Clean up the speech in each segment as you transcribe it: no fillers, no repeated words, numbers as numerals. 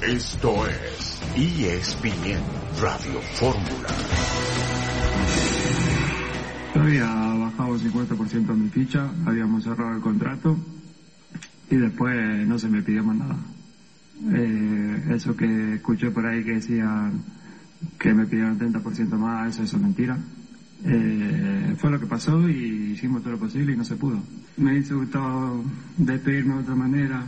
Esto es ESPN Radio Fórmula. Había bajado 50% mi ficha, habíamos cerrado el contrato y después no se me pidió más nada. Eso que escuché por ahí que decían que me pidieron 30% más, eso es mentira. Fue lo que pasó y hicimos todo lo posible y no se pudo. Me hubiese gustado despedirme de otra manera.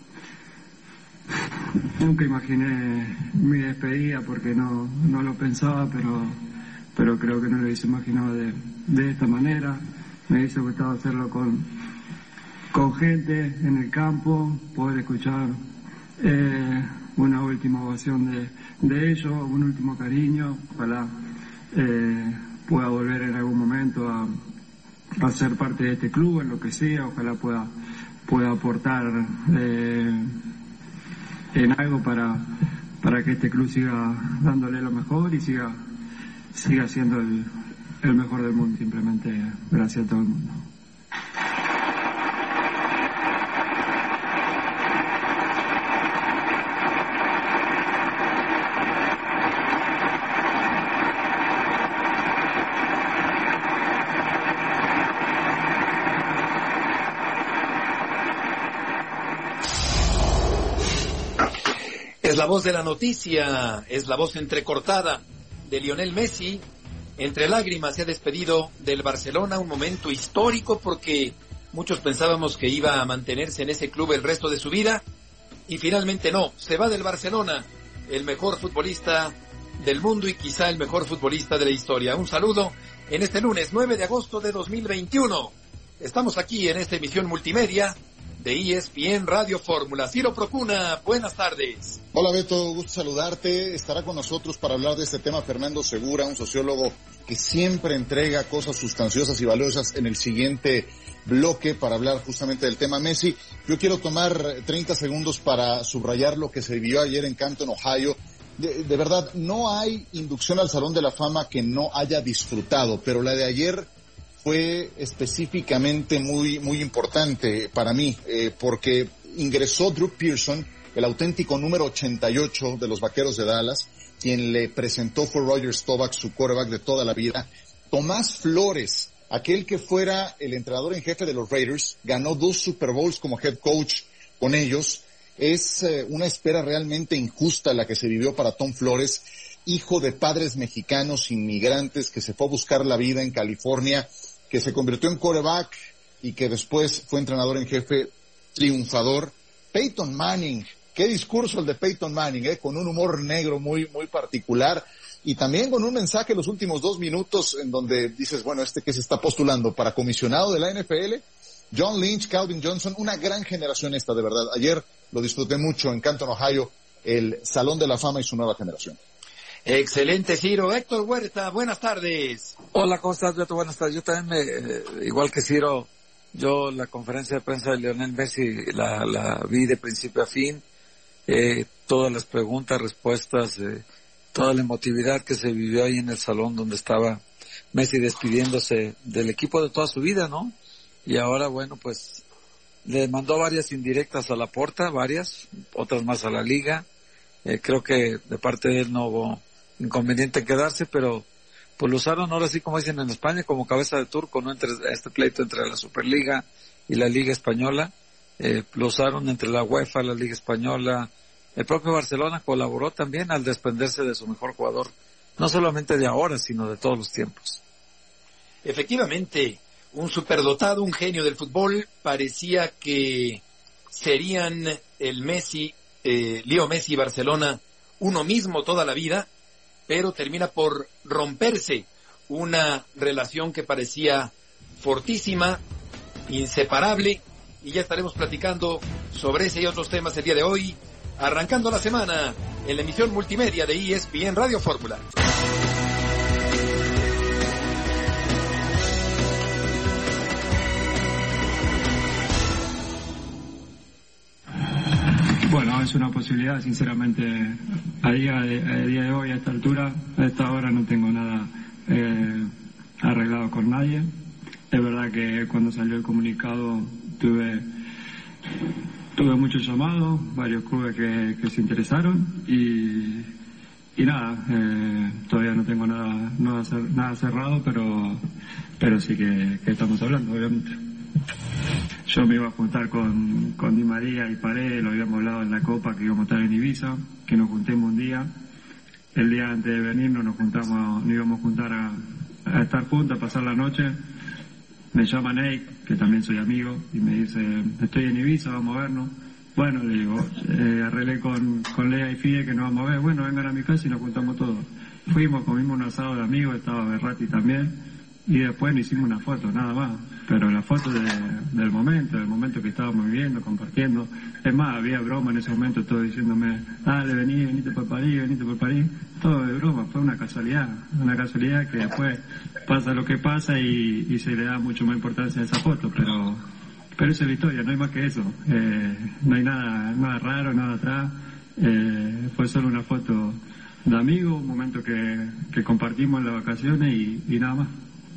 Nunca imaginé mi despedida porque no lo pensaba, pero creo que no lo hubiese imaginado de esta manera. Me hubiese gustado hacerlo con gente en el campo, poder escuchar una última ovación de ellos, un último cariño. Ojalá pueda volver en algún momento a ser parte de este club, en lo que sea. Ojalá pueda aportar en algo para que este club siga dándole lo mejor y siga siendo el mejor del mundo. Simplemente gracias a todo el mundo. Es la voz de la noticia, es la voz entrecortada de Lionel Messi. Entre lágrimas se ha despedido del Barcelona, un momento histórico porque muchos pensábamos que iba a mantenerse en ese club el resto de su vida y finalmente no, se va del Barcelona, el mejor futbolista del mundo y quizá el mejor futbolista de la historia. Un saludo en este lunes 9 de agosto de 2021. Estamos aquí en esta emisión multimedia de ESPN Radio Fórmula. Ciro Procuna, buenas tardes. Hola Beto, gusto saludarte. Estará con nosotros para hablar de este tema Fernando Segura, un sociólogo que siempre entrega cosas sustanciosas y valiosas en el siguiente bloque para hablar justamente del tema Messi. Yo quiero tomar 30 segundos para subrayar lo que se vivió ayer en Canton, Ohio. De verdad, no hay inducción al Salón de la Fama que no haya disfrutado, pero la de ayer fue específicamente muy importante para mí, porque ingresó Drew Pearson, el auténtico número 88 de los Vaqueros de Dallas, quien le presentó fue Roger Staubach, su quarterback de toda la vida. Tomás Flores, aquel que fuera el entrenador en jefe de los Raiders, ganó 2 Super Bowls como head coach con ellos. Es una espera realmente injusta la que se vivió para Tom Flores, hijo de padres mexicanos inmigrantes que se fue a buscar la vida en California, que se convirtió en quarterback y que después fue entrenador en jefe triunfador. Peyton Manning, qué discurso el de Peyton Manning, con un humor negro muy particular y también con un mensaje en los últimos 2 minutos en donde dices, bueno, que se está postulando para comisionado de la NFL, John Lynch, Calvin Johnson, una gran generación esta, de verdad. Ayer lo disfruté mucho en Canton, Ohio, el Salón de la Fama y su nueva generación. Excelente, Ciro. Héctor Huerta, buenas tardes. Hola, ¿cómo estás, Beto? Buenas tardes. Yo también, igual que Ciro, yo la conferencia de prensa de Lionel Messi la vi de principio a fin. Todas las preguntas, respuestas, toda la emotividad que se vivió ahí en el salón donde estaba Messi despidiéndose del equipo de toda su vida, ¿no? Y ahora, bueno, pues le mandó varias indirectas a Laporta, varias, otras más a la liga. Creo que de parte de él no hubo inconveniente en quedarse, pero pues lo usaron ahora sí, como dicen en España, como cabeza de turco, ¿no? Entre este pleito entre la Superliga y la Liga Española. Lo usaron entre la UEFA, la Liga Española. El propio Barcelona colaboró también al desprenderse de su mejor jugador, no solamente de ahora, sino de todos los tiempos. Efectivamente, un superdotado, un genio del fútbol. Parecía que serían el Messi, Leo Messi y Barcelona uno mismo toda la vida, pero termina por romperse una relación que parecía fortísima, inseparable, y ya estaremos platicando sobre ese y otros temas el día de hoy, arrancando la semana en la emisión multimedia de ESPN Radio Fórmula. Bueno, es una posibilidad, sinceramente, a día de hoy, a esta altura, a esta hora no tengo nada arreglado con nadie. Es verdad que cuando salió el comunicado tuve tuve muchos llamados, varios clubes que se interesaron y nada, todavía no tengo nada cerrado, pero sí que estamos hablando, obviamente. Yo me iba a juntar con Di María y Paredes, lo habíamos hablado en la Copa que íbamos a estar en Ibiza, que nos juntemos un día. El día antes de venirnos nos íbamos a juntar a estar juntos, a pasar la noche. Me llama Nate, que también soy amigo, y me dice, estoy en Ibiza, vamos a vernos. Bueno, le digo, arreglé con Lea y Fide que nos vamos a ver, bueno, vengan a mi casa y nos juntamos todos. Fuimos, comimos un asado de amigos, estaba Berratti también, y después nos hicimos una foto, nada más. Pero la foto del momento que estábamos viviendo, compartiendo. Es más, había broma en ese momento, todo diciéndome, dale, venite por París. Todo de broma, fue una casualidad que después pasa lo que pasa y se le da mucho más importancia a esa foto, pero esa es la historia, no hay más que eso. No hay nada raro, nada atrás. Fue solo una foto de amigos, un momento que compartimos en las vacaciones y nada más.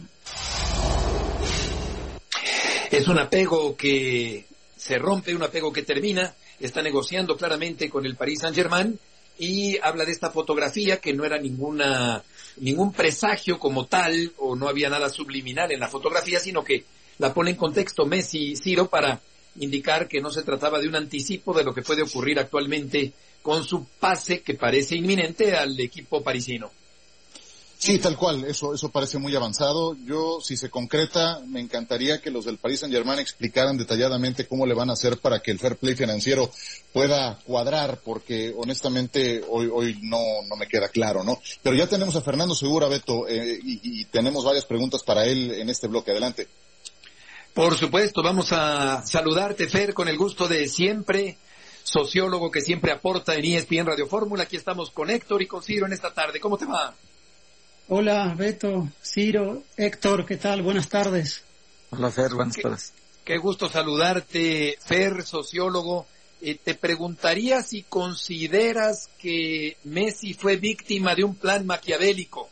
Es un apego que se rompe, un apego que termina. Está negociando claramente con el Paris Saint-Germain y habla de esta fotografía que no era ningún presagio como tal, o no había nada subliminal en la fotografía, sino que la pone en contexto Messi, Ciro, para indicar que no se trataba de un anticipo de lo que puede ocurrir actualmente con su pase, que parece inminente, al equipo parisino. Sí, tal cual, eso parece muy avanzado. Yo, si se concreta, me encantaría que los del Paris Saint-Germain explicaran detalladamente cómo le van a hacer para que el fair play financiero pueda cuadrar, porque honestamente hoy no me queda claro, ¿no? Pero ya tenemos a Fernando Segura, Beto, y tenemos varias preguntas para él en este bloque. Adelante. Por supuesto, vamos a saludarte, Fer, con el gusto de siempre, sociólogo que siempre aporta en ESPN Radio Fórmula. Aquí estamos con Héctor y con Ciro en esta tarde. ¿Cómo te va? Hola, Beto, Ciro, Héctor, ¿qué tal? Buenas tardes. Hola, Fer, buenas tardes. Qué gusto saludarte, Fer, sociólogo. Te preguntaría si consideras que Messi fue víctima de un plan maquiavélico.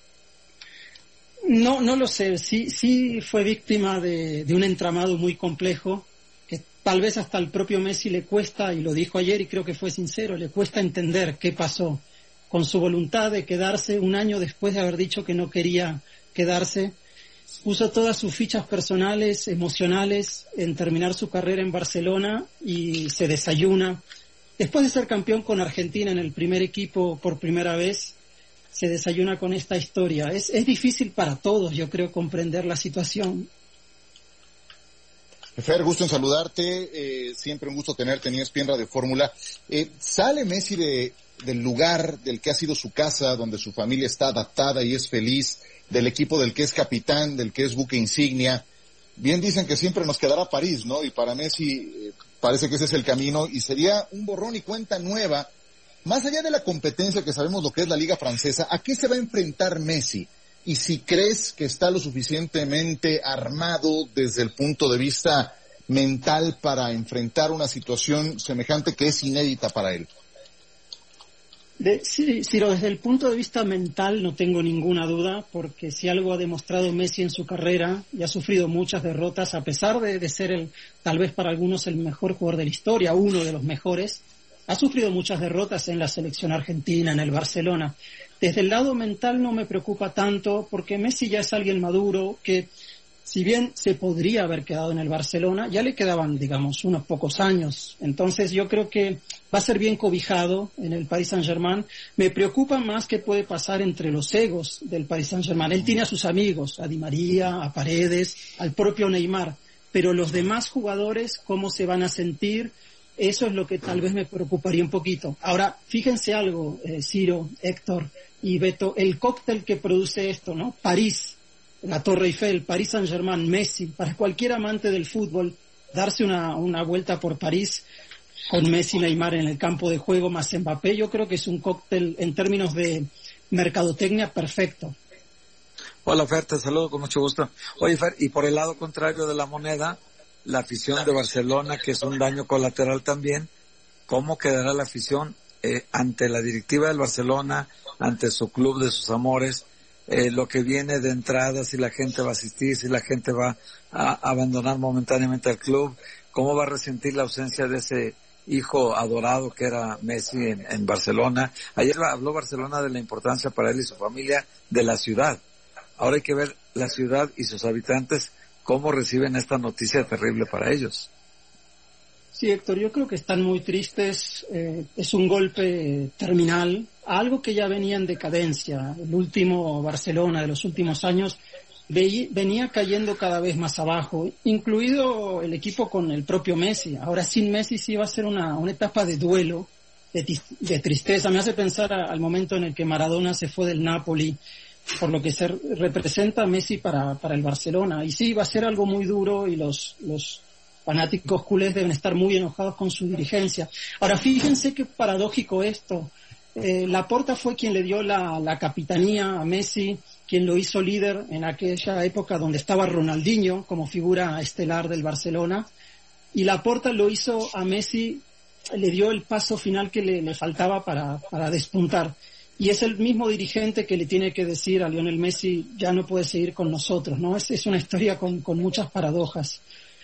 No lo sé, sí fue víctima de un entramado muy complejo, que tal vez hasta al propio Messi le cuesta, y lo dijo ayer y creo que fue sincero, le cuesta entender qué pasó. Con su voluntad de quedarse un año después de haber dicho que no quería quedarse, puso todas sus fichas personales, emocionales, en terminar su carrera en Barcelona y se desayuna. Después de ser campeón con Argentina en el primer equipo por primera vez, se desayuna con esta historia. Es difícil para todos, yo creo, comprender la situación. Fer, gusto en saludarte, siempre un gusto tenerte en ESPN Radio Fórmula. ¿Sale Messi del lugar del que ha sido su casa, donde su familia está adaptada y es feliz, del equipo del que es capitán, del que es buque insignia? Bien dicen que siempre nos quedará París, ¿no? Y para Messi parece que ese es el camino y sería un borrón y cuenta nueva. Más allá de la competencia que sabemos lo que es la Liga Francesa, ¿a qué se va a enfrentar Messi? Y si crees que está lo suficientemente armado desde el punto de vista mental para enfrentar una situación semejante que es inédita para él. Sí, Ciro, desde el punto de vista mental no tengo ninguna duda, porque si algo ha demostrado Messi en su carrera, y ha sufrido muchas derrotas, a pesar de ser tal vez para algunos el mejor jugador de la historia, uno de los mejores, ha sufrido muchas derrotas en la selección argentina, en el Barcelona. Desde el lado mental no me preocupa tanto, porque Messi ya es alguien maduro que, si bien se podría haber quedado en el Barcelona, ya le quedaban, digamos, unos pocos años. Entonces yo creo que va a ser bien cobijado en el Paris Saint-Germain. Me preocupa más qué puede pasar entre los egos del Paris Saint-Germain. Él tiene a sus amigos, a Di María, a Paredes, al propio Neymar, pero los demás jugadores, ¿cómo se van a sentir? Eso es lo que tal vez me preocuparía un poquito. Ahora, fíjense algo, Ciro, Héctor y Beto, el cóctel que produce esto, ¿no? París, la Torre Eiffel, Paris Saint-Germain, Messi, para cualquier amante del fútbol, darse una vuelta por París con Messi y Neymar en el campo de juego más Mbappé, yo creo que es un cóctel en términos de mercadotecnia perfecto. Hola, Fer, te saludo con mucho gusto. Oye, Fer, y por el lado contrario de la moneda, la afición de Barcelona, que es un daño colateral también, ¿cómo quedará la afición ante la directiva del Barcelona, ante su club de sus amores? Lo que viene de entrada, si la gente va a asistir, si la gente va a abandonar momentáneamente al club, cómo va a resentir la ausencia de ese hijo adorado que era Messi en Barcelona. Ayer habló Barcelona de la importancia para él y su familia de la ciudad. Ahora hay que ver la ciudad y sus habitantes cómo reciben esta noticia terrible para ellos. Sí, Héctor, yo creo que están muy tristes. Es un golpe terminal a algo que ya venía en decadencia. El último Barcelona de los últimos años venía cayendo cada vez más abajo, incluido el equipo con el propio Messi. Ahora sin Messi sí va a ser una etapa de duelo, de tristeza. Me hace pensar al momento en el que Maradona se fue del Napoli, por lo que representa Messi para el Barcelona. Y sí, va a ser algo muy duro y los fanáticos culés deben estar muy enojados con su dirigencia. Ahora, fíjense qué paradójico esto. Laporta fue quien le dio la capitanía a Messi, quien lo hizo líder en aquella época donde estaba Ronaldinho como figura estelar del Barcelona. Y Laporta lo hizo a Messi, le dio el paso final que le faltaba para despuntar. Y es el mismo dirigente que le tiene que decir a Lionel Messi, ya no puede seguir con nosotros, ¿no? Es una historia con muchas paradojas.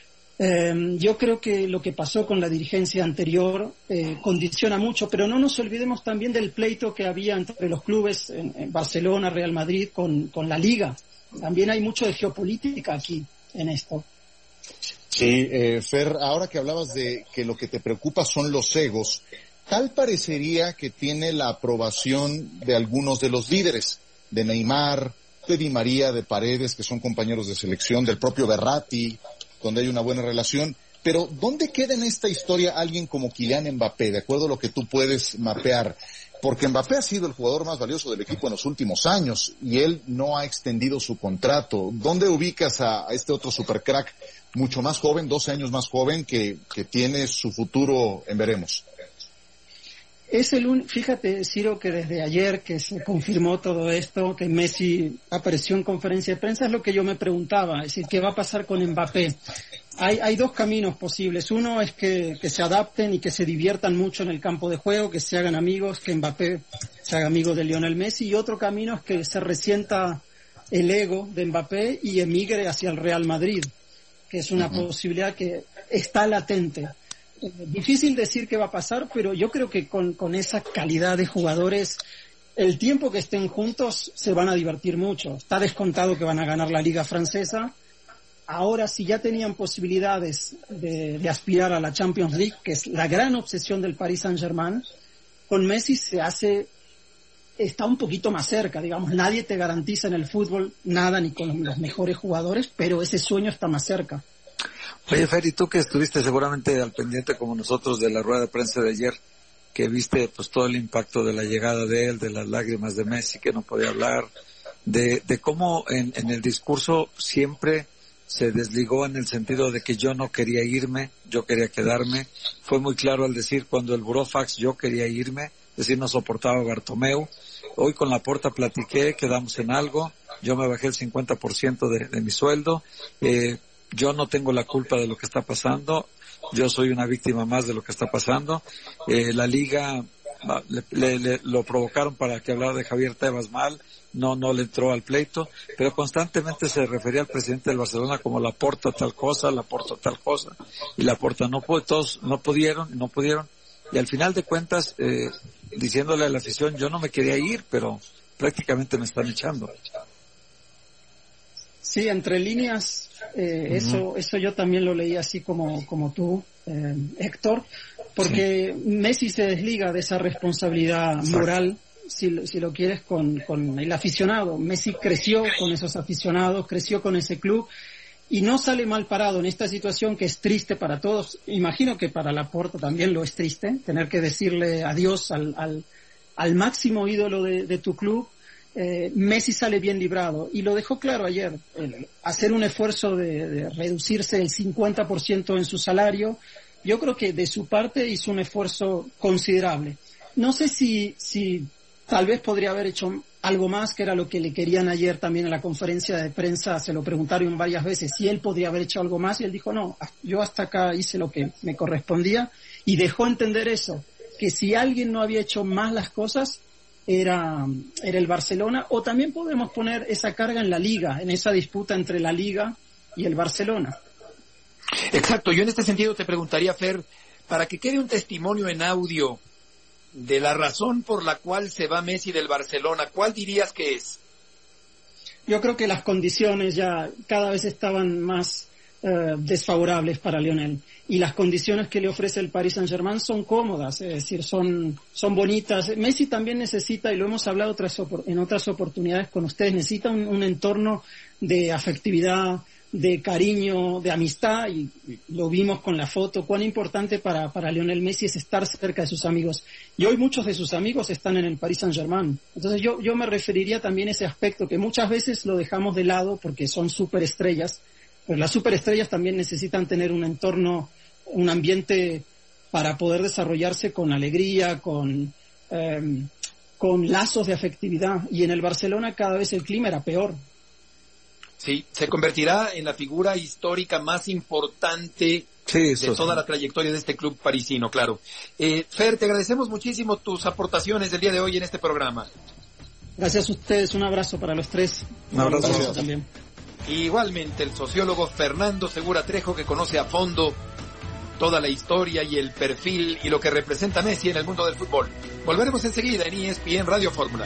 Yo creo que lo que pasó con la dirigencia anterior condiciona mucho, pero no nos olvidemos también del pleito que había entre los clubes en Barcelona, Real Madrid, con la Liga. También hay mucho de geopolítica aquí en esto. Sí, Fer, ahora que hablabas de que lo que te preocupa son los egos, tal parecería que tiene la aprobación de algunos de los líderes, de Neymar, de Di María, de Paredes, que son compañeros de selección, del propio Verratti, donde hay una buena relación, pero ¿dónde queda en esta historia alguien como Kylian Mbappé, de acuerdo a lo que tú puedes mapear? Porque Mbappé ha sido el jugador más valioso del equipo en los últimos años y él no ha extendido su contrato. ¿Dónde ubicas a este otro supercrack mucho más joven, 12 años más joven, que tiene su futuro en veremos? Fíjate, Ciro, que desde ayer que se confirmó todo esto, que Messi apareció en conferencia de prensa, es lo que yo me preguntaba, es decir, ¿qué va a pasar con Mbappé? Hay dos caminos posibles. Uno es que se adapten y que se diviertan mucho en el campo de juego, que se hagan amigos, que Mbappé se haga amigo de Lionel Messi, y otro camino es que se resienta el ego de Mbappé y emigre hacia el Real Madrid, que es una posibilidad que está latente. Difícil decir qué va a pasar, pero yo creo que con esa calidad de jugadores, el tiempo que estén juntos se van a divertir mucho. Está descontado que van a ganar la Liga Francesa. Ahora, si ya tenían posibilidades de aspirar a la Champions League, que es la gran obsesión del Paris Saint-Germain, con Messi está un poquito más cerca, digamos. Nadie te garantiza en el fútbol nada, ni con los mejores jugadores, pero ese sueño está más cerca. Oye, Fer, y tú que estuviste seguramente al pendiente como nosotros de la rueda de prensa de ayer, que viste pues todo el impacto de la llegada de él, de las lágrimas de Messi que no podía hablar, de cómo en el discurso siempre se desligó en el sentido de que yo no quería irme, yo quería quedarme. Fue muy claro al decir cuando el burofax yo quería irme, es decir, no soportaba a Bartomeu. Hoy con Laporta platiqué, quedamos en algo, yo me bajé el 50% de mi sueldo, yo no tengo la culpa de lo que está pasando, yo soy una víctima más de lo que está pasando. La liga lo provocaron para que hablara de Javier Tebas mal, no le entró al pleito, pero constantemente se refería al presidente del Barcelona como Laporta tal cosa, y Laporta no pudo, todos no pudieron, y al final de cuentas, diciéndole a la afición, yo no me quería ir, pero prácticamente me están echando. Sí, entre líneas, eso yo también lo leí así como tú, Héctor, porque sí. Messi se desliga de esa responsabilidad moral, si lo quieres, con el aficionado. Messi creció con esos aficionados, creció con ese club, y no sale mal parado en esta situación que es triste para todos. Imagino que para Laporta también lo es triste, tener que decirle adiós al máximo ídolo de tu club. Messi sale bien librado y lo dejó claro ayer, hacer un esfuerzo de reducirse el 50% en su salario. Yo creo que de su parte hizo un esfuerzo considerable. No sé si tal vez podría haber hecho algo más, que era lo que le querían ayer también en la conferencia de prensa. Se lo preguntaron varias veces si él podría haber hecho algo más, y él dijo no, yo hasta acá hice lo que me correspondía, y dejó entender eso, que si alguien no había hecho más las cosas era el Barcelona. O también podemos poner esa carga en la Liga, en esa disputa entre la Liga y el Barcelona. Exacto, yo en este sentido te preguntaría, Fer, para que quede un testimonio en audio de la razón por la cual se va Messi del Barcelona, ¿cuál dirías que es? Yo creo que las condiciones ya cada vez estaban más desfavorables para Lionel, y las condiciones que le ofrece el Paris Saint-Germain son cómodas, es decir, son bonitas. Messi también necesita, y lo hemos hablado en otras oportunidades con ustedes, necesita un entorno de afectividad, de cariño, de amistad, y lo vimos con la foto, cuán importante para Lionel Messi es estar cerca de sus amigos. Y hoy muchos de sus amigos están en el Paris Saint-Germain. Entonces yo me referiría también a ese aspecto que muchas veces lo dejamos de lado porque son superestrellas, pero las superestrellas también necesitan tener un entorno, un ambiente para poder desarrollarse con alegría, con lazos de afectividad. Y en el Barcelona cada vez el clima era peor. Sí, se convertirá en la figura histórica más importante de toda la trayectoria de este club parisino, claro. Fer, te agradecemos muchísimo tus aportaciones del día de hoy en este programa. Gracias a ustedes, un abrazo para los tres. Un abrazo también. Igualmente el sociólogo Fernando Segura Trejo, que conoce a fondo toda la historia y el perfil y lo que representa Messi en el mundo del fútbol. Volveremos enseguida en ESPN Radio Fórmula.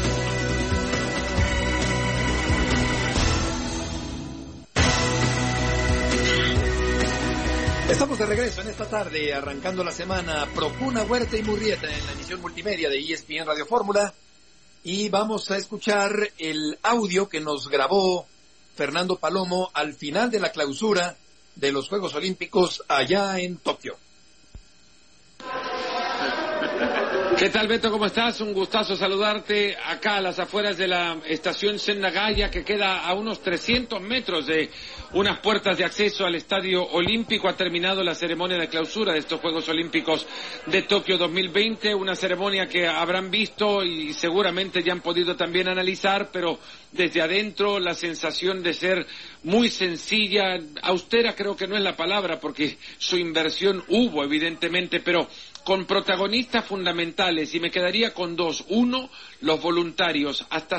Estamos de regreso en esta tarde, arrancando la semana, Procuna, Huerta y Murrieta en la emisión multimedia de ESPN Radio Fórmula, y vamos a escuchar el audio que nos grabó Fernando Palomo al final de la clausura de los Juegos Olímpicos allá en Tokio. ¿Qué tal, Beto? ¿Cómo estás? Un gustazo saludarte acá a las afueras de la estación Sendagaya, que queda a unos 300 metros de unas puertas de acceso al Estadio Olímpico. Ha terminado la ceremonia de clausura de estos Juegos Olímpicos de Tokio 2020, una ceremonia que habrán visto y seguramente ya han podido también analizar, pero desde adentro la sensación de ser muy sencilla, austera creo que no es la palabra, porque su inversión hubo evidentemente, pero con protagonistas fundamentales, y me quedaría con dos. Uno, los voluntarios. Hasta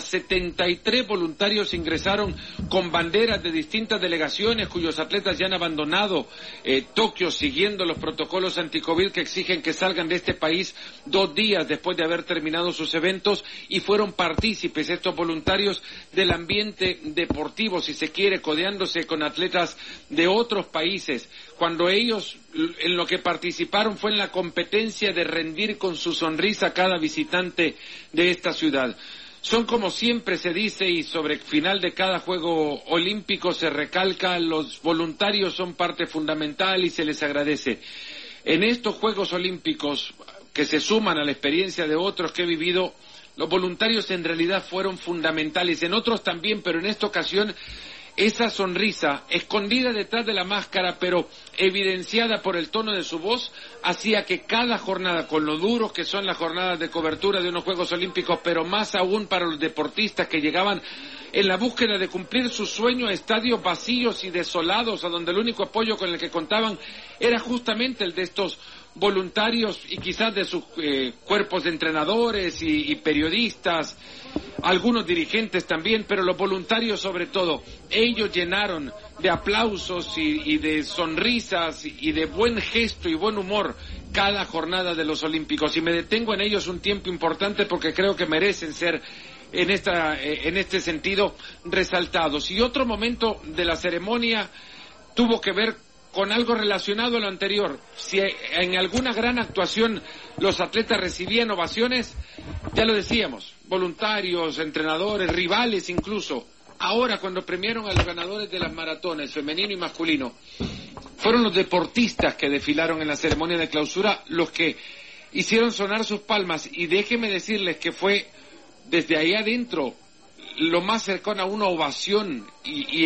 73 voluntarios ingresaron con banderas de distintas delegaciones cuyos atletas ya han abandonado Tokio siguiendo los protocolos anticovid que exigen que salgan de este país 2 días después de haber terminado sus eventos, y fueron partícipes estos voluntarios del ambiente deportivo, si se quiere, codeándose con atletas de otros países. Cuando ellos en lo que participaron fue en la competencia de rendir con su sonrisa a cada visitante de esta ciudad. Son, como siempre se dice, y sobre el final de cada Juego Olímpico se recalca, los voluntarios son parte fundamental y se les agradece. En estos Juegos Olímpicos, que se suman a la experiencia de otros que he vivido, los voluntarios en realidad fueron fundamentales, en otros también, pero en esta ocasión esa sonrisa, escondida detrás de la máscara, pero evidenciada por el tono de su voz, hacía que cada jornada, con lo duros que son las jornadas de cobertura de unos Juegos Olímpicos, pero más aún para los deportistas que llegaban en la búsqueda de cumplir su sueño a estadios vacíos y desolados, a donde el único apoyo con el que contaban era justamente el de estos voluntarios y quizás de sus cuerpos de entrenadores y periodistas, algunos dirigentes también, pero los voluntarios sobre todo. Ellos llenaron de aplausos y de sonrisas y de buen gesto y buen humor cada jornada de los Olímpicos, y me detengo en ellos un tiempo importante porque creo que merecen ser en este sentido resaltados. Y otro momento de la ceremonia tuvo que ver con algo relacionado a lo anterior. Si en alguna gran actuación los atletas recibían ovaciones, ya lo decíamos, voluntarios, entrenadores, rivales incluso. Ahora, cuando premiaron a los ganadores de las maratones, femenino y masculino, fueron los deportistas que desfilaron en la ceremonia de clausura los que hicieron sonar sus palmas, y déjenme decirles que fue desde ahí adentro lo más cercano a una ovación, y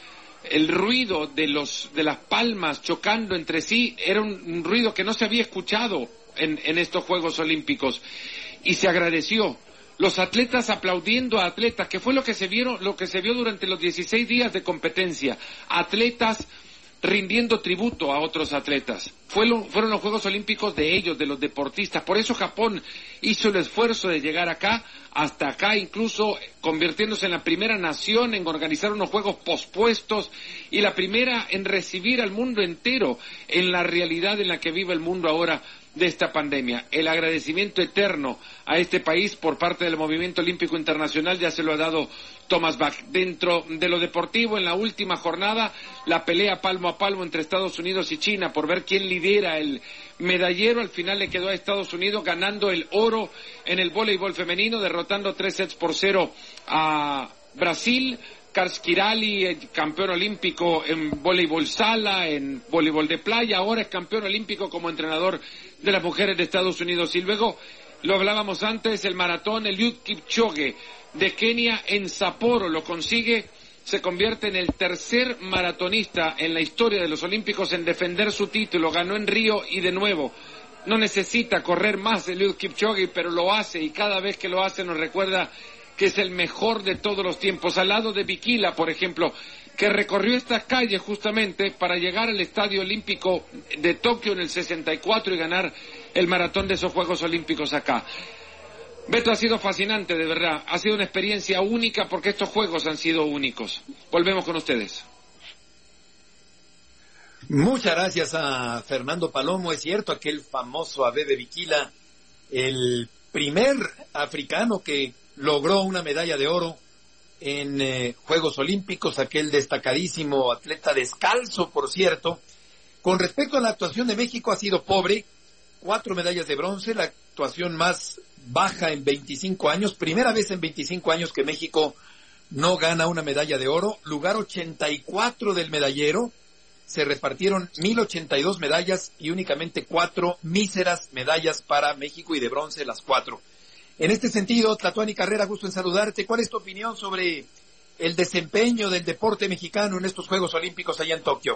el ruido de las palmas chocando entre sí era un ruido que no se había escuchado en estos Juegos Olímpicos, y se agradeció. Los atletas aplaudiendo a atletas, que fue lo que se vio durante los 16 días de competencia. Atletas rindiendo tributo a otros atletas. fueron los Juegos Olímpicos de ellos, de los deportistas. Por eso Japón hizo el esfuerzo de llegar acá, hasta acá, incluso convirtiéndose en la primera nación en organizar unos Juegos pospuestos y la primera en recibir al mundo entero en la realidad en la que vive el mundo ahora de esta pandemia. El agradecimiento eterno a este país por parte del Movimiento Olímpico Internacional ya se lo ha dado Thomas Bach. Dentro de lo deportivo, en la última jornada, la pelea palmo a palmo entre Estados Unidos y China por ver quién lidera el medallero. Al final le quedó a Estados Unidos ganando el oro en el voleibol femenino, derrotando 3-0 a Brasil. Karskirali, campeón olímpico en voleibol sala, en voleibol de playa, ahora es campeón olímpico como entrenador de las mujeres de Estados Unidos. Y luego, lo hablábamos antes, el maratón, Eliud Kipchoge de Kenia en Sapporo lo consigue, se convierte en el tercer maratonista en la historia de los olímpicos en defender su título, ganó en Río y de nuevo. No necesita correr más Eliud Kipchoge, pero lo hace, y cada vez que lo hace nos recuerda que es el mejor de todos los tiempos, al lado de Bikila, por ejemplo, que recorrió estas calles justamente para llegar al Estadio Olímpico de Tokio en el 64 y ganar el maratón de esos Juegos Olímpicos acá. Beto, ha sido fascinante, de verdad, ha sido una experiencia única porque estos Juegos han sido únicos. Volvemos con ustedes. Muchas gracias a Fernando Palomo. Es cierto, aquel famoso Abebe Bikila, el primer africano que logró una medalla de oro en Juegos Olímpicos, aquel destacadísimo atleta descalzo, por cierto. Con respecto a la actuación de México, ha sido pobre, 4 medallas de bronce, la actuación más baja en 25 años, primera vez en 25 años que México no gana una medalla de oro, lugar 84 del medallero, se repartieron 1,082 medallas y únicamente 4 míseras medallas para México y de bronce las 4. En este sentido, Tlatuani Carrera, gusto en saludarte. ¿Cuál es tu opinión sobre el desempeño del deporte mexicano en estos Juegos Olímpicos allá en Tokio?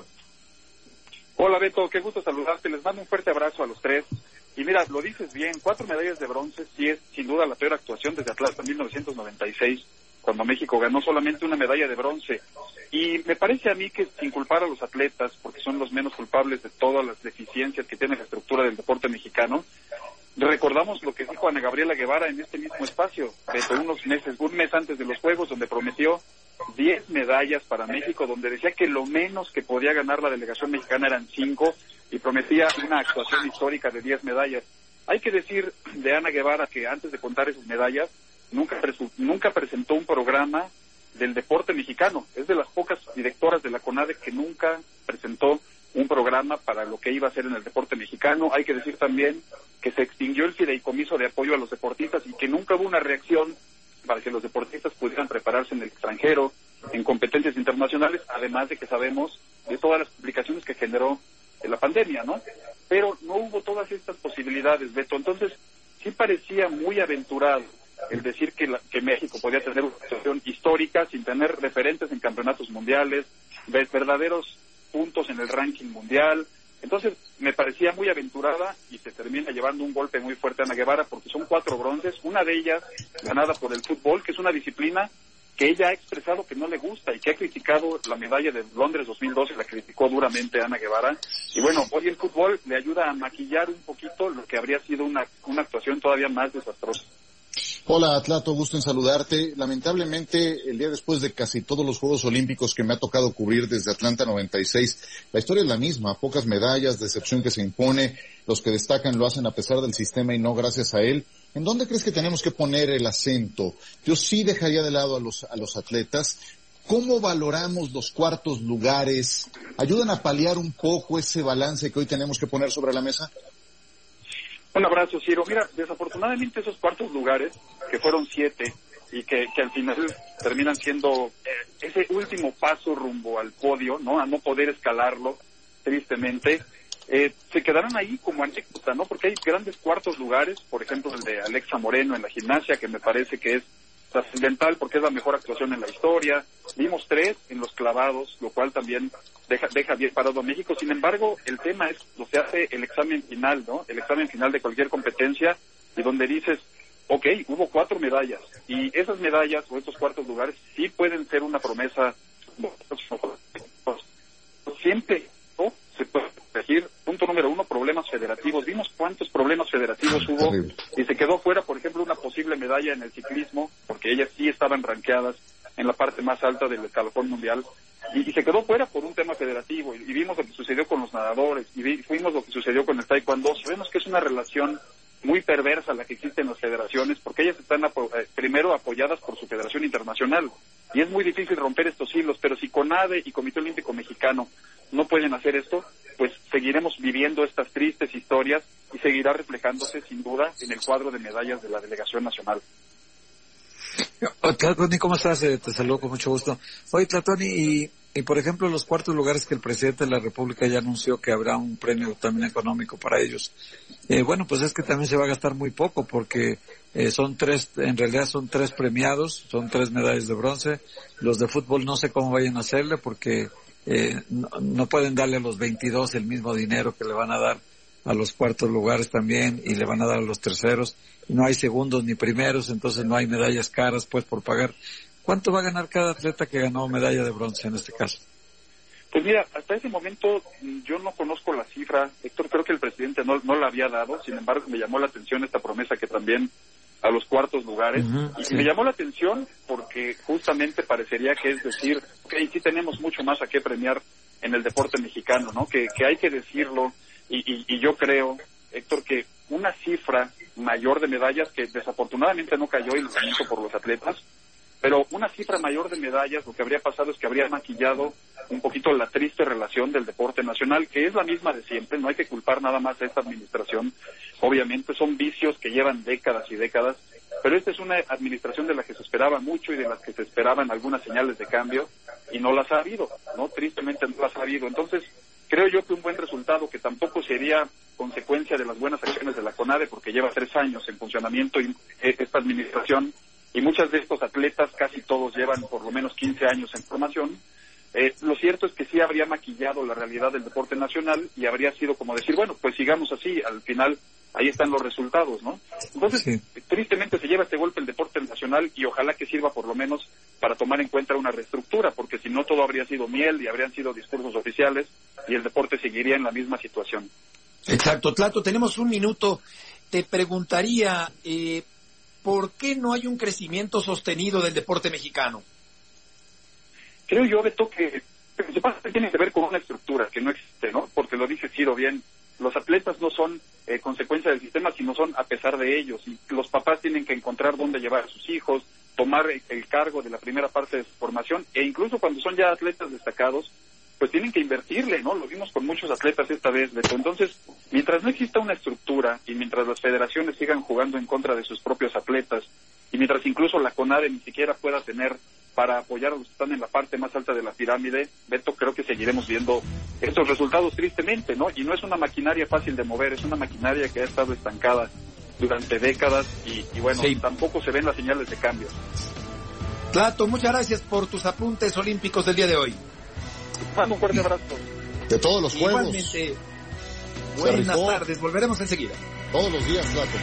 Hola Beto, qué gusto saludarte. Les mando un fuerte abrazo a los tres. Y mira, lo dices bien, 4 medallas de bronce sí es sin duda la peor actuación desde Atlanta en 1996, cuando México ganó solamente una medalla de bronce. Y me parece a mí que, sin culpar a los atletas, porque son los menos culpables de todas las deficiencias que tiene la estructura del deporte mexicano, recordamos lo que dijo Ana Gabriela Guevara en este mismo espacio, un mes antes de los Juegos, donde prometió 10 medallas para México, donde decía que lo menos que podía ganar la delegación mexicana eran 5, y prometía una actuación histórica de 10 medallas. Hay que decir de Ana Guevara que antes de contar esas medallas, nunca presentó un programa del deporte mexicano. Es de las pocas directoras de la CONADE que nunca presentó un programa para lo que iba a hacer en el deporte mexicano. Hay que decir también que se extinguió el fideicomiso de apoyo a los deportistas y que nunca hubo una reacción para que los deportistas pudieran prepararse en el extranjero, en competencias internacionales, además de que sabemos de todas las complicaciones que generó la pandemia, ¿no? Pero no hubo todas estas posibilidades, Beto. Entonces, sí parecía muy aventurado el decir que México podía tener una situación histórica sin tener referentes en campeonatos mundiales, verdaderos puntos en el ranking mundial. Entonces me parecía muy aventurada y se termina llevando un golpe muy fuerte a Ana Guevara, porque son 4 bronces, una de ellas ganada por el fútbol, que es una disciplina que ella ha expresado que no le gusta y que ha criticado. La medalla de Londres 2012 la criticó duramente Ana Guevara, y bueno, hoy el fútbol le ayuda a maquillar un poquito lo que habría sido una actuación todavía más desastrosa. Hola, Tlato, gusto en saludarte. Lamentablemente, el día después de casi todos los Juegos Olímpicos que me ha tocado cubrir desde Atlanta 96, la historia es la misma, pocas medallas, decepción que se impone, los que destacan lo hacen a pesar del sistema y no gracias a él. ¿En dónde crees que tenemos que poner el acento? Yo sí dejaría de lado a los atletas. ¿Cómo valoramos los cuartos lugares? ¿Ayudan a paliar un poco ese balance que hoy tenemos que poner sobre la mesa? Un abrazo, Ciro. Mira, desafortunadamente esos cuartos lugares, que fueron 7, y que al final terminan siendo ese último paso rumbo al podio, ¿no? A no poder escalarlo, tristemente, se quedaron ahí como anécdota, ¿no? Porque hay grandes cuartos lugares, por ejemplo el de Alexa Moreno en la gimnasia, que me parece que es trascendental porque es la mejor actuación en la historia. Vimos 3 en los clavados, lo cual también deja bien parado a México. Sin embargo, el tema es lo que hace el examen final, ¿no? El examen final de cualquier competencia, y donde dices, ok, hubo 4 medallas, y esas medallas o estos cuartos lugares sí pueden ser una promesa. Siempre, ¿no? Se puede corregir. Punto número 1, problemas federativos. Vimos cuántos problemas federativos hubo y se quedó fuera, por ejemplo, una posible medalla en el ciclismo, porque ellas sí estaban rankeadas en la parte más alta del escalafón mundial, y se quedó fuera por un tema federativo, y vimos lo que sucedió con los nadadores, y vimos lo que sucedió con el taekwondo. Sabemos que es una relación muy perversa la que existe en las federaciones, porque ellas están primero apoyadas por su federación internacional, y es muy difícil romper estos hilos, pero si CONADE y Comité Olímpico Mexicano no pueden hacer esto, pues seguiremos viviendo estas tristes historias y seguirá reflejándose sin duda en el cuadro de medallas de la delegación nacional. Tlatoni, ¿cómo estás? Te saludo con mucho gusto. Oye, Tlatoni, y por ejemplo los cuartos lugares que el presidente de la República ya anunció que habrá un premio también económico para ellos. Bueno, pues es que también se va a gastar muy poco porque en realidad son 3 premiados, son 3 medallas de bronce. Los de fútbol no sé cómo vayan a hacerle porque no pueden darle a los 22 el mismo dinero que le van a dar a los cuartos lugares también y le van a dar a los terceros. No hay segundos ni primeros, entonces no hay medallas caras pues por pagar. ¿Cuánto va a ganar cada atleta que ganó medalla de bronce en este caso? Pues mira, hasta ese momento yo no conozco la cifra, Héctor, creo que el presidente no la había dado, sin embargo me llamó la atención esta promesa que también a los cuartos lugares, y me llamó la atención porque justamente parecería que es decir, okay, sí tenemos mucho más a qué premiar en el deporte mexicano, ¿no? Que hay que decirlo, y yo creo, Héctor, que una cifra mayor de medallas, que desafortunadamente no cayó y lo lamento por los atletas, pero una cifra mayor de medallas, lo que habría pasado es que habría maquillado un poquito la triste relación del deporte nacional, que es la misma de siempre, no hay que culpar nada más a esta administración, obviamente son vicios que llevan décadas y décadas, pero esta es una administración de la que se esperaba mucho y de las que se esperaban algunas señales de cambio, y no las ha habido, ¿no? Tristemente no las ha habido. Entonces, creo yo que un buen resultado, que tampoco sería consecuencia de las buenas acciones de la CONADE, porque lleva 3 años en funcionamiento y esta administración, y muchos de estos atletas, casi todos llevan por lo menos 15 años en formación. Lo cierto es que sí habría maquillado la realidad del deporte nacional y habría sido como decir, bueno, pues sigamos así, al final ahí están los resultados, ¿no? Entonces, tristemente se lleva este golpe el deporte nacional y ojalá que sirva por lo menos para tomar en cuenta una reestructura, porque si no todo habría sido miel y habrían sido discursos oficiales y el deporte seguiría en la misma situación. Exacto, Tlato, tenemos un minuto. Te preguntaría, ¿por qué no hay un crecimiento sostenido del deporte mexicano? Creo yo, Beto, que principalmente tiene que ver con una estructura que no existe, ¿no? Porque lo dice Ciro bien, los atletas no son consecuencia del sistema, sino son a pesar de ellos, y los papás tienen que encontrar dónde llevar a sus hijos, tomar el cargo de la primera parte de su formación, e incluso cuando son ya atletas destacados, pues tienen que invertirle, ¿no? Lo vimos con muchos atletas esta vez, Beto. Entonces, mientras no exista una estructura y mientras las federaciones sigan jugando en contra de sus propios atletas, y mientras incluso la CONADE ni siquiera pueda tener para apoyar a los que están en la parte más alta de la pirámide, Beto, creo que seguiremos viendo estos resultados tristemente, ¿no? Y no es una maquinaria fácil de mover, es una maquinaria que ha estado estancada durante décadas y bueno, tampoco se ven las señales de cambio. Tlato, muchas gracias por tus apuntes olímpicos del día de hoy. Mando un fuerte abrazo. De todos los juegos. Igualmente, buenas tardes, volveremos enseguida. Todos los días, Tlato.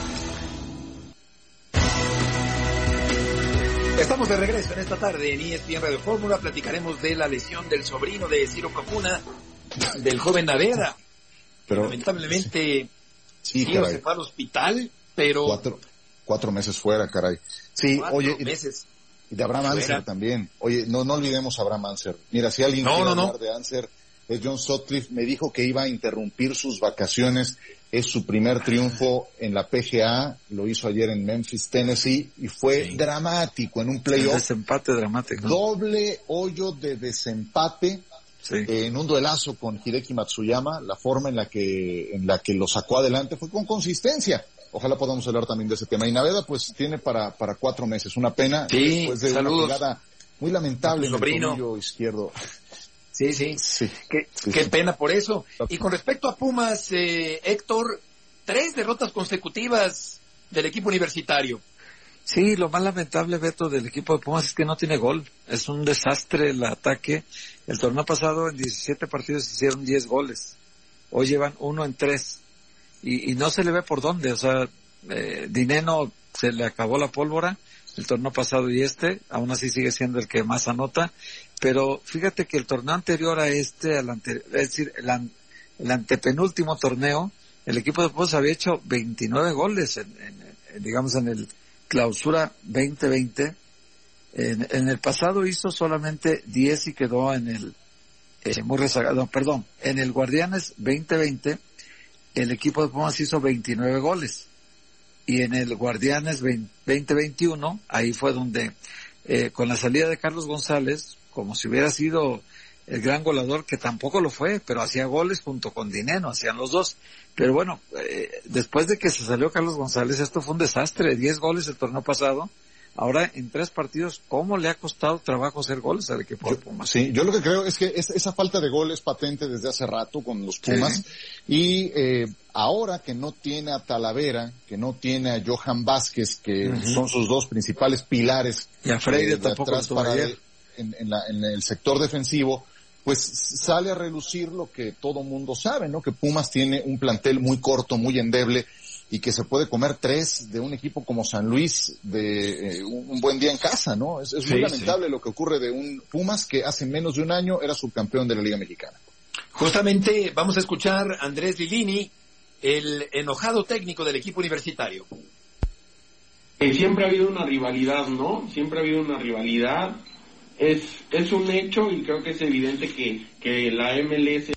Estamos de regreso en esta tarde en ESPN Radio Fórmula. Platicaremos de la lesión del sobrino de Ciro Procuna, del joven Naveda. Pero lamentablemente Ciro se fue al hospital, pero 4 meses fuera, caray. Sí, 4 oye, meses. Y de Abraham Anser también. Oye, no olvidemos a Abraham Anser. Mira, si alguien quiere hablar de Anser, es John Sutcliffe. Me dijo que iba a interrumpir sus vacaciones. Es su primer triunfo en la PGA. Lo hizo ayer en Memphis, Tennessee, y fue dramático en un playoff. Desempate dramático. Doble hoyo de desempate. En un duelazo con Hideki Matsuyama. La forma en la que lo sacó adelante fue con consistencia. Ojalá podamos hablar también de ese tema. Y Naveda, pues, tiene para 4 meses. Una pena. Sí, después de saludos. Una jugada muy lamentable en el tobillo izquierdo. Sí. Qué pena por eso. Y con respecto a Pumas, Héctor, 3 derrotas consecutivas del equipo universitario. Sí, lo más lamentable, Beto, del equipo de Pumas es que no tiene gol. Es un desastre el ataque. El torneo pasado en 17 partidos hicieron 10 goles. Hoy llevan 1 en 3. Y no se le ve por dónde. O sea, Dineno se le acabó la pólvora el torneo pasado y aún así sigue siendo el que más anota. Pero fíjate que el torneo anterior a es decir, el antepenúltimo torneo, el equipo de Pumas había hecho 29 goles digamos, en el Clausura 2020. En el pasado hizo solamente 10 y quedó en el muy rezagado, perdón, en el Guardianes 2020 el equipo de Pumas hizo 29 goles y en el Guardianes 2021 ahí fue donde con la salida de Carlos González, como si hubiera sido el gran goleador, que tampoco lo fue, pero hacía goles junto con Dineno, hacían los dos. Pero bueno, después de que se salió Carlos González, esto fue un desastre, 10 goles el torneo pasado. Ahora, en 3 partidos, ¿cómo le ha costado trabajo hacer goles al equipo de Pumas? Sí, yo lo que creo es que esa falta de goles patente desde hace rato con los Pumas. Sí. Y ahora que no tiene a Talavera, que no tiene a Johan Vázquez, que son sus 2 principales pilares. Y a Freire tampoco atrás para en el sector defensivo, pues sale a relucir lo que todo mundo sabe, ¿no? Que Pumas tiene un plantel muy corto, muy endeble, y que se puede comer 3 de un equipo como San Luis de un buen día en casa, ¿no? Es muy lamentable lo que ocurre de un Pumas que hace menos de un año era subcampeón de la Liga Mexicana. Justamente vamos a escuchar a Andrés Lilini, el enojado técnico del equipo universitario. Siempre ha habido una rivalidad, ¿no? Siempre ha habido una rivalidad. Es un hecho y creo que es evidente que la MLS...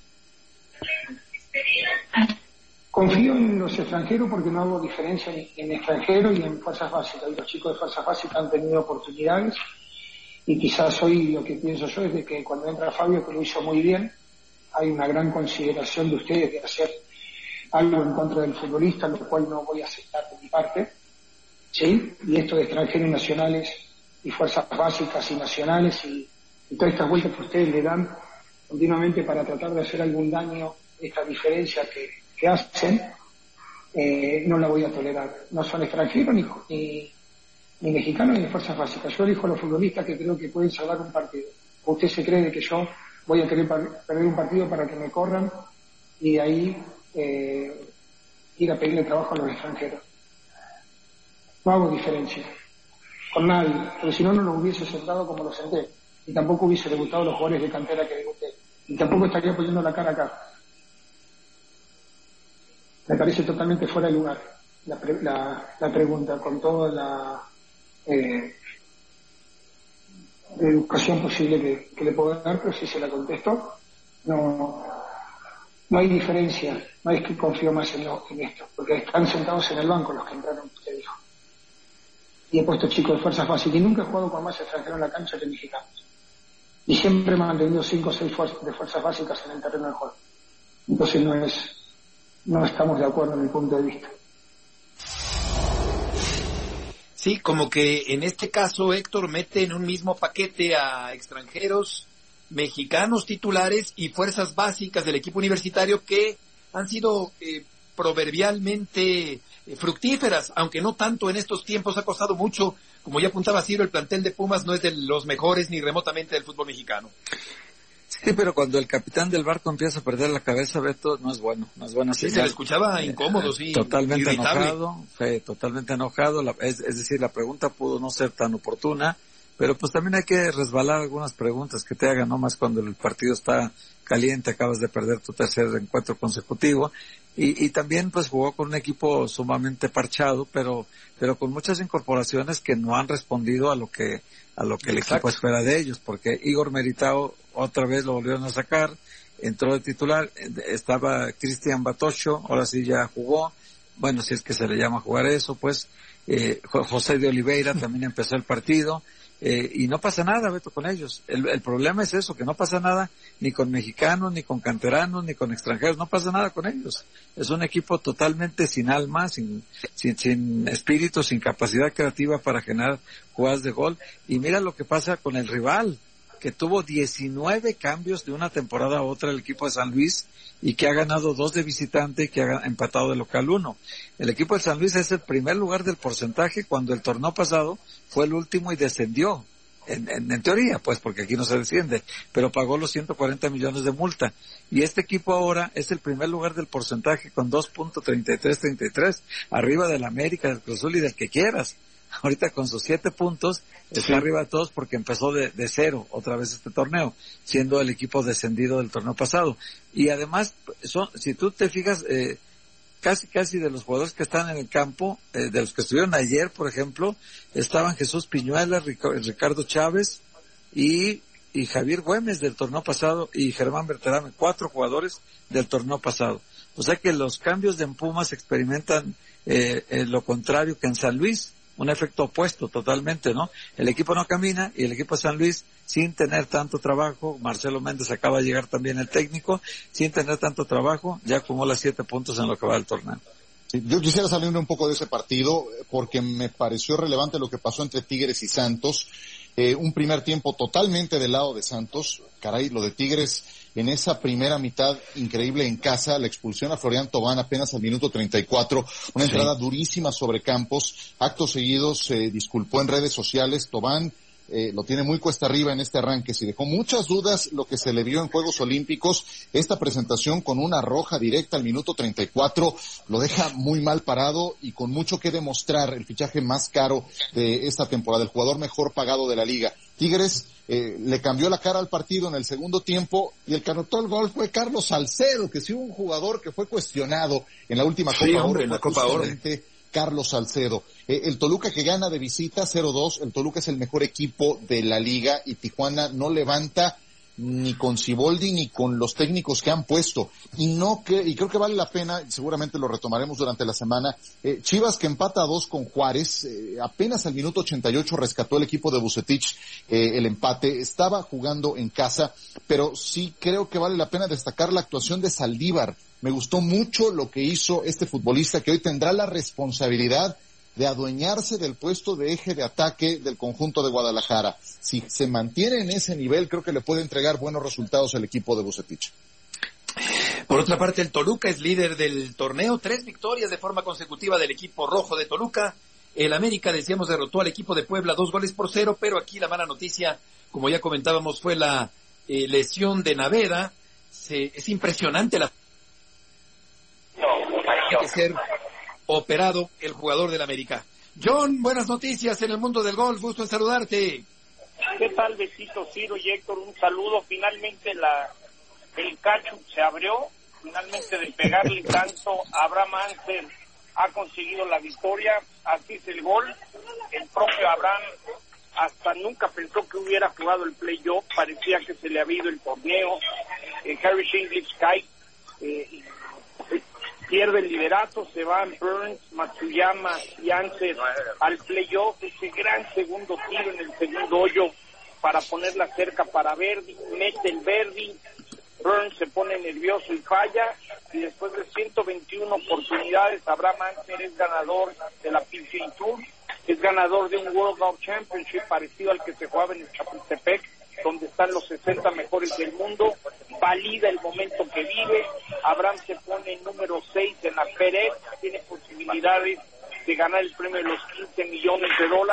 Confío en los extranjeros porque no hago diferencia en extranjeros y en fuerzas básicas. Los chicos de fuerzas básicas han tenido oportunidades y quizás hoy lo que pienso yo es de que cuando entra Fabio, que lo hizo muy bien, hay una gran consideración de ustedes de hacer algo en contra del futbolista, lo cual no voy a aceptar de mi parte, ¿sí? Y esto de extranjeros nacionales y fuerzas básicas y nacionales y todas estas vueltas que ustedes le dan continuamente para tratar de hacer algún daño, esta diferencia que hacen, no la voy a tolerar. No son extranjeros ni mexicanos ni de fuerzas básicas. Yo elijo a los futbolistas que creo que pueden salvar un partido. ¿Usted se cree que yo voy a querer perder un partido para que me corran y de ahí ir a pedirle trabajo a los extranjeros? No hago diferencia con nadie, porque si no, no los hubiese sentado como los senté, y tampoco hubiese debutado los jugadores de cantera que debuté, y tampoco estaría poniendo la cara acá. Me parece totalmente fuera de lugar la pregunta, con toda la educación posible que le puedo dar, pero si se la contesto, no hay diferencia, no es que confío más en esto, porque están sentados en el banco los que entraron, usted dijo. Y he puesto chicos de fuerzas básicas y nunca he jugado con más extranjeros en la cancha que mexicanos. Y siempre me han mantenido 5 o 6 de fuerzas básicas en el terreno de juego. Entonces no estamos de acuerdo en mi punto de vista. Sí, como que en este caso Héctor mete en un mismo paquete a extranjeros, mexicanos titulares y fuerzas básicas del equipo universitario que han sido proverbialmente fructíferas, aunque no tanto en estos tiempos. Ha costado mucho, como ya apuntaba Ciro, el plantel de Pumas no es de los mejores ni remotamente del fútbol mexicano. Sí, pero cuando el capitán del barco empieza a perder la cabeza, Beto, no es bueno Sí, se le escuchaba incómodo, sí. Totalmente irritable. Totalmente enojado. Es decir, la pregunta pudo no ser tan oportuna, pero pues también hay que resbalar algunas preguntas que te hagan, no más cuando el partido está caliente, acabas de perder tu tercer encuentro consecutivo, y también pues jugó con un equipo sumamente parchado, pero con muchas incorporaciones que no han respondido a lo que el equipo espera de ellos, porque Igor Meritao otra vez lo volvieron a sacar, entró de titular, estaba Cristian Batocho, ahora sí ya jugó, bueno, si es que se le llama jugar eso, pues, José de Oliveira también empezó el partido, y no pasa nada, Beto, con ellos. El problema es eso, que no pasa nada ni con mexicanos, ni con canteranos, ni con extranjeros, no pasa nada con ellos. Es un equipo totalmente sin alma, sin espíritu, sin capacidad creativa para generar jugadas de gol. Y mira lo que pasa con el rival, que tuvo 19 cambios de una temporada a otra el equipo de San Luis, y que ha ganado 2 de visitante y que ha empatado de local 1. El equipo de San Luis es el primer lugar del porcentaje cuando el torneo pasado fue el último y descendió. En teoría, pues, porque aquí no se desciende, pero pagó los 140 millones de multa. Y este equipo ahora es el primer lugar del porcentaje con 2.3333, arriba del América, del Cruz Azul y del que quieras. ahorita con sus 7 puntos está arriba de todos porque empezó de 0 otra vez este torneo, siendo el equipo descendido del torneo pasado. Y además, si tú te fijas, casi de los jugadores que están en el campo, de los que estuvieron ayer, por ejemplo, estaban Jesús Piñuela, Ricardo Chávez y Javier Güemes del torneo pasado y Germán Berterame, 4 jugadores del torneo pasado. O sea que los cambios de Pumas experimentan lo contrario que en San Luis, un efecto opuesto totalmente, ¿no? El equipo no camina y el equipo de San Luis, sin tener tanto trabajo, Marcelo Méndez acaba de llegar también el técnico, sin tener tanto trabajo, ya acumula 7 puntos en lo que va del torneo. Sí, yo quisiera salirme un poco de ese partido porque me pareció relevante lo que pasó entre Tigres y Santos. Un primer tiempo totalmente del lado de Santos. Caray, lo de Tigres en esa primera mitad increíble en casa, la expulsión a Florian Thauvin apenas al minuto 34, una entrada durísima sobre Campos. Actos seguidos se disculpó en redes sociales. Thauvin lo tiene muy cuesta arriba en este arranque. Si dejó muchas dudas lo que se le vio en Juegos Olímpicos, esta presentación con una roja directa al minuto 34 lo deja muy mal parado y con mucho que demostrar. El fichaje más caro de esta temporada, el jugador mejor pagado de la liga. Tigres le cambió la cara al partido en el segundo tiempo y el que anotó el gol fue Carlos Salcedo, que sí hubo un jugador que fue cuestionado en la última Copa Oro, en la Copa Oro. Carlos Salcedo. El Toluca que gana de visita 0-2, el Toluca es el mejor equipo de la liga y Tijuana no levanta ni con Siboldi ni con los técnicos que han puesto. Y creo que vale la pena, seguramente lo retomaremos durante la semana, Chivas que empata a 2 con Juárez, apenas al minuto 88 rescató el equipo de Vucetich el empate, estaba jugando en casa, pero sí creo que vale la pena destacar la actuación de Saldívar. Me gustó mucho lo que hizo este futbolista que hoy tendrá la responsabilidad de adueñarse del puesto de eje de ataque del conjunto de Guadalajara. Si se mantiene en ese nivel, creo que le puede entregar buenos resultados al equipo de Vucetich. Por otra parte, el Toluca es líder del torneo, 3 victorias de forma consecutiva del equipo rojo de Toluca. El América, decíamos, derrotó al equipo de Puebla 2-0, pero aquí la mala noticia, como ya comentábamos, fue la lesión de Naveda. Es impresionante hay que ser operado el jugador del América. John, buenas noticias en el mundo del golf, gusto en saludarte. ¿Qué tal, Besito, Ciro y Héctor? Un saludo. Finalmente el cacho se abrió, finalmente de pegarle tanto, Abraham Anser ha conseguido la victoria, así es el gol. El propio Abraham hasta nunca pensó que hubiera jugado el playoff, parecía que se le había ido el torneo. Harry Shinglish cae, pierde el liderato, se van Burns, Matsuyama y Anser al playoff, ese gran segundo tiro en el segundo hoyo para ponerla cerca para Verdi, mete el Verdi, Burns se pone nervioso y falla, y después de 121 oportunidades, Abraham Anser es ganador de la PGA Tour, es ganador de un World Golf Championship parecido al que se jugaba en el Chapultepec, donde están los 60 mejores del mundo, valida el momento que vive. Abraham se pone número 6 en la Pérez, tiene posibilidades de ganar el premio de los $15 millones,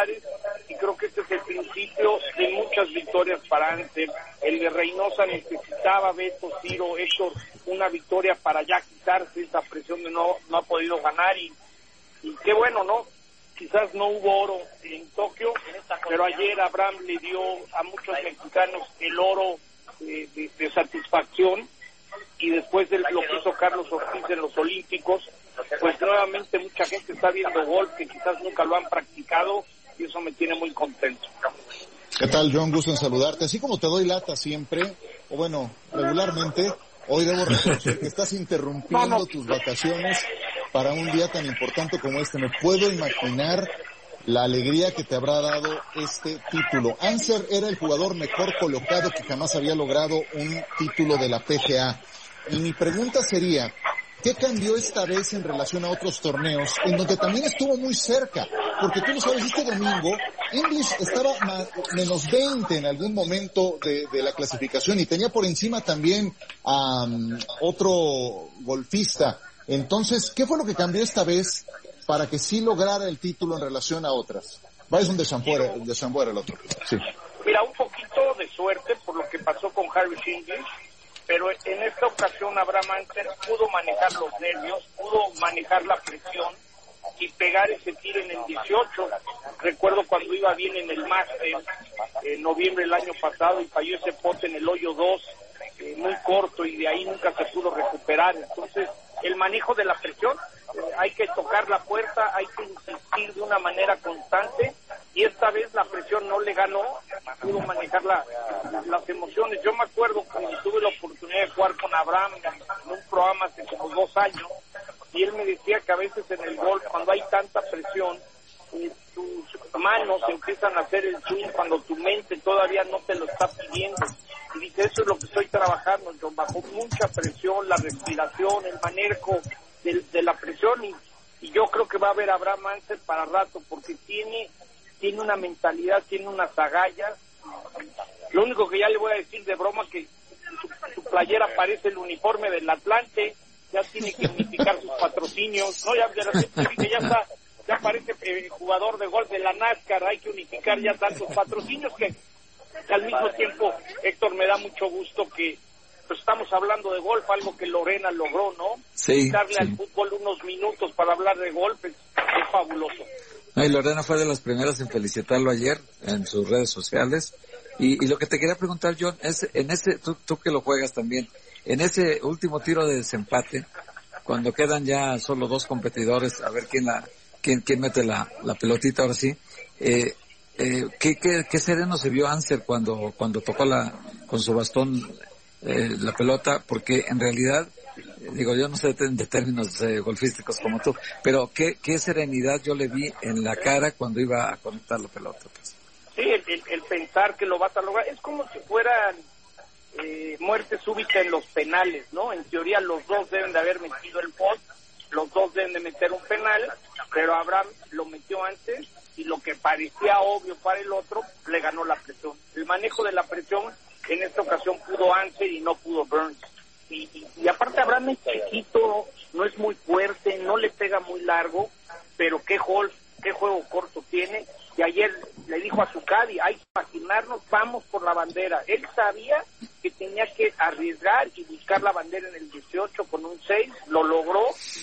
y creo que este es el principio de muchas victorias para Anser. El de Reynosa necesitaba, Beto, Ciro, Héctor, una victoria para ya quitarse esa presión de no ha podido ganar, y qué bueno, ¿no? Quizás no hubo oro en Tokio, pero ayer Abraham le dio a muchos mexicanos el oro de satisfacción, y después de lo que hizo Carlos Ortiz en los Olímpicos, pues nuevamente mucha gente está viendo golf que quizás nunca lo han practicado, y eso me tiene muy contento. ¿Qué tal, John? Gusto en saludarte. Así como te doy lata siempre, o bueno, regularmente, hoy debo reconocer que estás interrumpiendo tus vacaciones para un día tan importante como este. Me puedo imaginar la alegría que te habrá dado este título. Anser era el jugador mejor colocado que jamás había logrado un título de la PGA. Y mi pregunta sería, ¿qué cambió esta vez en relación a otros torneos en donde también estuvo muy cerca? Porque tú lo sabes, este domingo English estaba menos 20 en algún momento de la clasificación y tenía por encima también a otro golfista. Entonces, ¿qué fue lo que cambió esta vez para que sí lograra el título en relación a otras? Bryson DeChambeau era el otro. Sí. Mira, un poquito de suerte por lo que pasó con Harry Shinglish, pero en esta ocasión Abraham Anser pudo manejar los nervios, pudo manejar la presión, y pegar ese tiro en el 18. Recuerdo cuando iba bien en el Masters en noviembre del año pasado y falló ese pote en el hoyo 2, muy corto, y de ahí nunca se pudo recuperar. Entonces, el manejo de la presión, hay que tocar la puerta, hay que insistir de una manera constante, y esta vez la presión no le ganó, pudo manejar las emociones. Yo me acuerdo cuando tuve la oportunidad de jugar con Abraham en un programa hace como 2 años, y él me decía que a veces en el golf, cuando hay tanta presión, tus manos empiezan a hacer el swing cuando tu mente todavía no te lo está pidiendo. Y dice, eso es lo que estoy trabajando, John, bajo mucha presión, la respiración, el manejo de la presión, y yo creo que va a haber Abraham Ancer para rato, porque tiene una mentalidad, tiene unas agallas. Lo único que ya le voy a decir de broma, que su playera parece el uniforme del Atlante, ya tiene que unificar sus patrocinios, no, ya de repente vi que ya parece jugador de golf de la NASCAR, hay que unificar ya tantos patrocinios que al mismo tiempo, Héctor, me da mucho gusto que pues estamos hablando de golf, algo que Lorena logró, ¿no? Sí. Darle al fútbol unos minutos para hablar de golf es fabuloso. No, y Lorena fue de las primeras en felicitarlo ayer en sus redes sociales. Y lo que te quería preguntar, John, es en ese, tú que lo juegas también, en ese último tiro de desempate, cuando quedan ya solo 2 competidores, a ver quién mete la pelotita ahora sí, ¿qué sereno se vio Ancer cuando tocó con su bastón la pelota? Porque en realidad, digo, yo no sé de términos golfísticos como tú, pero qué serenidad yo le vi en la cara cuando iba a conectar la pelota, pues. Sí, el pensar que lo vas a lograr, es como si fueran muerte súbita en los penales, ¿no? En teoría los dos deben de haber metido el post, los dos deben de meter un penal, pero Abraham lo metió antes, y lo que parecía obvio para el otro, le ganó la presión. El manejo de la presión, en esta ocasión pudo Ancer y no pudo Burns. Y aparte Abraham es chiquito, no es muy fuerte, no le pega muy largo, pero qué juego corto tiene. Y ayer le dijo a su caddy, hay que imaginarnos, vamos por la bandera. Él sabía que tenía que arriesgar y buscar la bandera en el 18 con un 6, lo logró,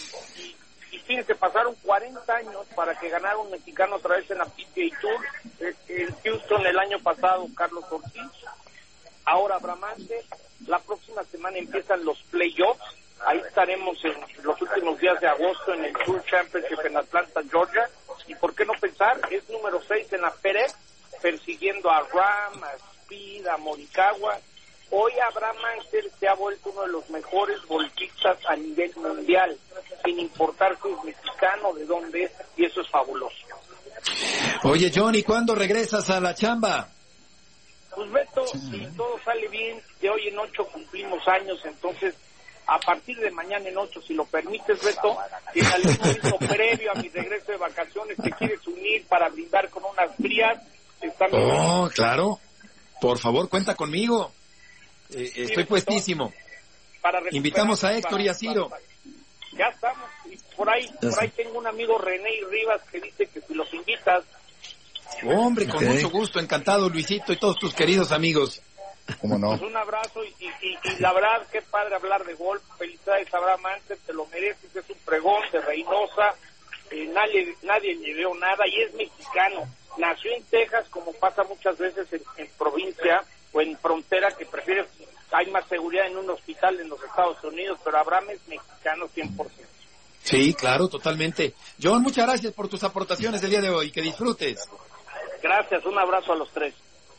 y fíjense, pasaron 40 años para que ganara un mexicano otra vez en la PGA Tour, en Houston el año pasado, Carlos Ortiz, ahora Abraham Ancer. La próxima semana empiezan los playoffs, ahí estaremos en los últimos días de agosto en el Tour Championship en Atlanta, Georgia, y por qué no pensar, es número 6 en la FedEx, persiguiendo a Rahm, a Speed, a Morikawa. Hoy Abraham Ancer se ha vuelto uno de los mejores golfistas a nivel mundial, sin importar si es mexicano, de dónde es, y eso es fabuloso. Oye, John, ¿y cuándo regresas a la chamba? Pues Beto, si todo sale bien, de hoy en 8 cumplimos años, entonces a partir de mañana en 8, si lo permites, Beto, si en algún momento previo a mi regreso de vacaciones te quieres unir para brindar con unas frías, están... Oh, claro, por favor, cuenta conmigo, estoy puestísimo. Invitamos a Héctor y a Ciro. Ya estamos, y por ahí tengo un amigo, René Rivas, que dice que si los invitas... Hombre, con mucho gusto, encantado, Luisito, y todos tus queridos amigos. ¿Cómo no? Pues un abrazo, y la verdad, qué padre hablar de golf. Felicidades a Abraham Ancer, te lo mereces, es un pregón de Reynosa, nadie le dio nada, y es mexicano. Nació en Texas, como pasa muchas veces en provincia o en frontera, que prefieres, hay más seguridad en un hospital en los Estados Unidos, pero Abraham es mexicano 100%. Sí, claro, totalmente. John, muchas gracias por tus aportaciones del día de hoy, que disfrutes. Gracias, un abrazo a los tres.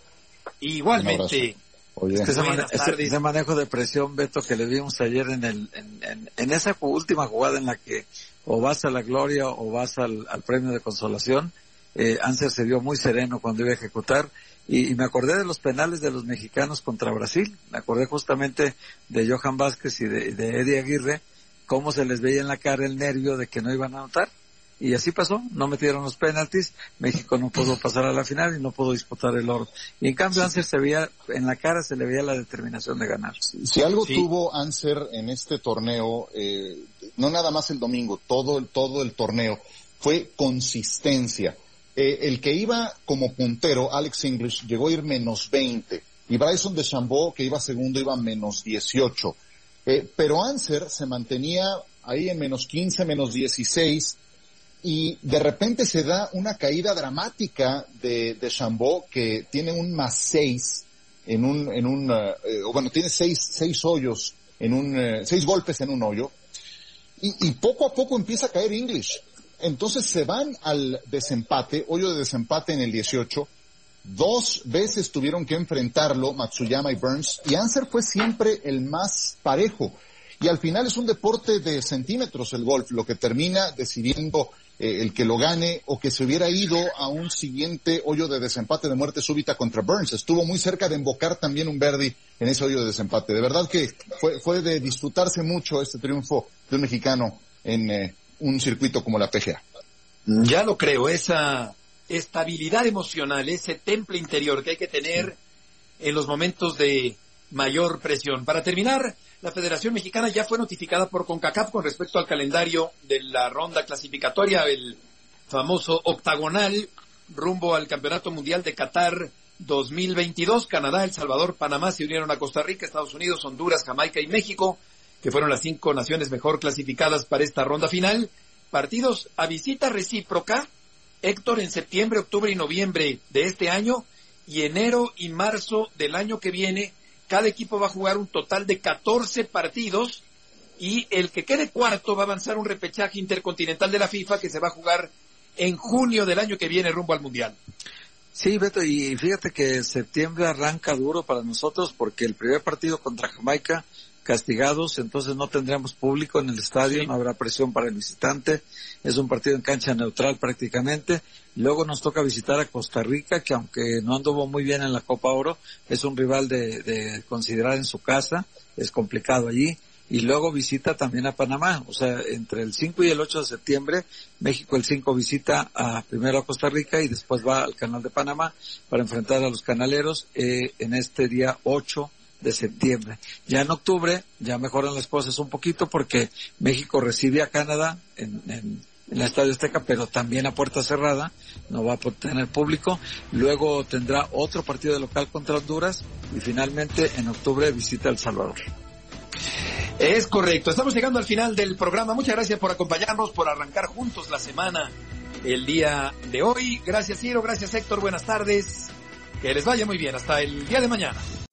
Igualmente. Es que ese manejo de presión, Beto, que le vimos ayer en esa última jugada en la que o vas a la gloria o vas al premio de consolación, Ancer se vio muy sereno cuando iba a ejecutar, y me acordé de los penales de los mexicanos contra Brasil, me acordé justamente de Johan Vázquez y de Eddie Aguirre, cómo se les veía en la cara el nervio de que no iban a anotar. Y así pasó, no metieron los penaltis, México no pudo pasar a la final y no pudo disputar el oro. Y en cambio Ancer se veía, en la cara se le veía la determinación de ganar. Si algo tuvo Ancer en este torneo, no nada más el domingo, todo el torneo, fue consistencia. El que iba como puntero, Alex English, llegó a ir menos 20. Y Bryson DeChambeau, que iba segundo, iba menos 18. Pero Ancer se mantenía ahí en menos 15, menos 16. y de repente se da una caída dramática de Chambó, que tiene un +6 tiene seis hoyos seis golpes en un hoyo, y poco a poco empieza a caer English. Entonces se van al desempate, hoyo de desempate en el 18. 2 veces tuvieron que enfrentarlo Matsuyama y Burns, y Ancer fue siempre el más parejo. Y al final es un deporte de centímetros el golf, lo que termina decidiendo el que lo gane, o que se hubiera ido a un siguiente hoyo de desempate de muerte súbita contra Burns. Estuvo muy cerca de embocar también un birdie en ese hoyo de desempate. De verdad que fue de disfrutarse mucho este triunfo de un mexicano en un circuito como la PGA. Ya lo creo, esa estabilidad emocional, ese temple interior que hay que tener en los momentos de mayor presión. Para terminar, la Federación Mexicana ya fue notificada por CONCACAF con respecto al calendario de la ronda clasificatoria, el famoso octagonal, rumbo al Campeonato Mundial de Qatar 2022. Canadá, El Salvador, Panamá se unieron a Costa Rica, Estados Unidos, Honduras, Jamaica y México, que fueron las 5 naciones mejor clasificadas para esta ronda final. Partidos a visita recíproca, Héctor, en septiembre, octubre y noviembre de este año, y enero y marzo del año que viene. Cada equipo va a jugar un total de 14 partidos, y el que quede cuarto va a avanzar un repechaje intercontinental de la FIFA que se va a jugar en junio del año que viene rumbo al Mundial. Sí, Beto, y fíjate que septiembre arranca duro para nosotros, porque el primer partido contra Jamaica, castigados, entonces no tendremos público en el estadio, sí. No habrá presión para el visitante, es un partido en cancha neutral prácticamente. Luego nos toca visitar a Costa Rica, que aunque no anduvo muy bien en la Copa Oro, es un rival de considerar en su casa, es complicado allí. Y luego visita también a Panamá, o sea, entre el 5 y el 8 de septiembre, México el 5 visita primero a Costa Rica y después va al Canal de Panamá para enfrentar a los canaleros en este día 8 de septiembre. Ya en octubre ya mejoran las cosas un poquito, porque México recibe a Canadá en el Estadio Azteca, pero también a puerta cerrada, no va a tener público. Luego tendrá otro partido de local contra Honduras, y finalmente en octubre visita El Salvador. Es correcto, estamos llegando al final del programa. Muchas gracias por acompañarnos, por arrancar juntos la semana el día de hoy. Gracias, Ciro, gracias, Héctor, buenas tardes, que les vaya muy bien, hasta el día de mañana.